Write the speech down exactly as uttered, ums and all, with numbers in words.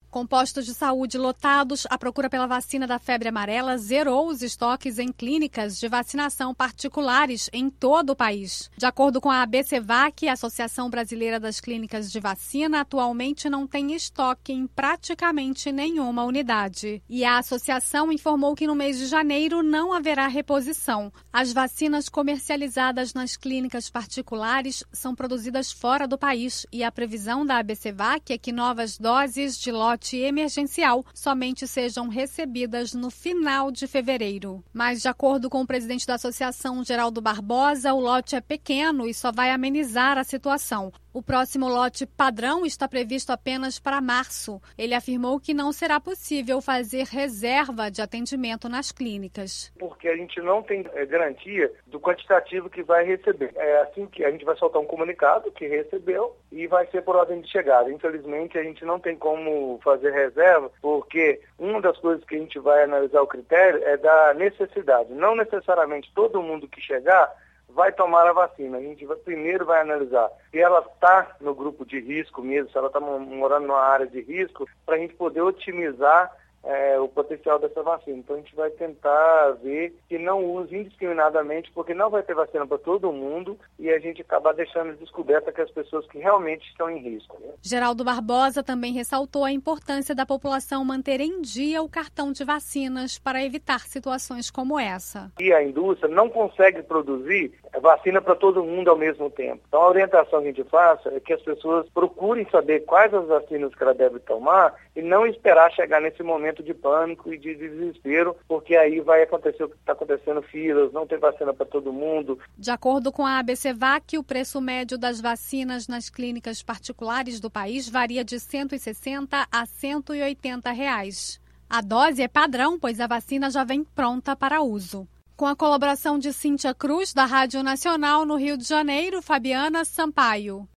Com postos de saúde lotados, a procura pela vacina da febre amarela zerou os estoques em clínicas de vacinação particulares em todo o país. De acordo com a ABCVac, a Associação Brasileira das Clínicas de Vacina, atualmente não tem estoque em praticamente nenhuma unidade. E a associação informou que no mês de janeiro não haverá reposição. As vacinas comercializadas nas clínicas particulares são produzidas fora do país e a previsão da ABCVac é que novas doses de lote emergencial somente sejam recebidas no final de fevereiro. Mas, de acordo com o presidente da Associação, Geraldo Barbosa, o lote é pequeno e só vai amenizar a situação. O próximo lote padrão está previsto apenas para março. Ele afirmou que não será possível fazer reserva de atendimento nas clínicas. Porque a gente não tem é, garantia do quantitativo que vai receber. É assim que a gente vai soltar um comunicado que recebeu e vai ser por ordem de chegada. Infelizmente, a gente não tem como fazer reserva, porque uma das coisas que a gente vai analisar o critério é da necessidade. Não necessariamente todo mundo que chegar vai tomar a vacina. A gente vai, primeiro vai analisar se ela está no grupo de risco mesmo, se ela está morando numa área de risco, para a gente poder otimizar É, o potencial dessa vacina. Então a gente vai tentar ver que não use indiscriminadamente, porque não vai ter vacina para todo mundo e a gente acabar deixando descoberta que as pessoas que realmente estão em risco. Né? Geraldo Barbosa também ressaltou a importância da população manter em dia o cartão de vacinas para evitar situações como essa. E a indústria não consegue produzir vacina para todo mundo ao mesmo tempo. Então a orientação que a gente faça é que as pessoas procurem saber quais as vacinas que ela deve tomar e não esperar chegar nesse momento de pânico e de desespero, porque aí vai acontecer o que está acontecendo, filas, não tem vacina para todo mundo. De acordo com a ABCVac, o preço médio das vacinas nas clínicas particulares do país varia de cento e sessenta a cento e oitenta reais. A dose é padrão, pois a vacina já vem pronta para uso. Com a colaboração de Cíntia Cruz, da Rádio Nacional no Rio de Janeiro, Fabiana Sampaio.